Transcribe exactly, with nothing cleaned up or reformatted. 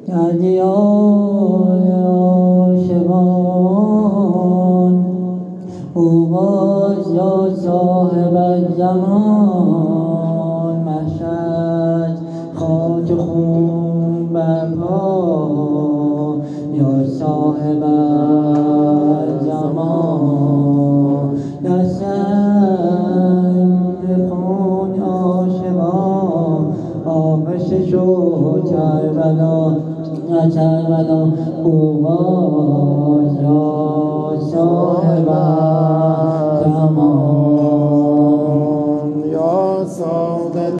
گردیای عاشقان او باش یا صاحب الزمان محشر خاک خون برپا یا صاحب الزمان در سنگ خون عاشقان آغشته شد کربلا کربلا او باش یا صاحب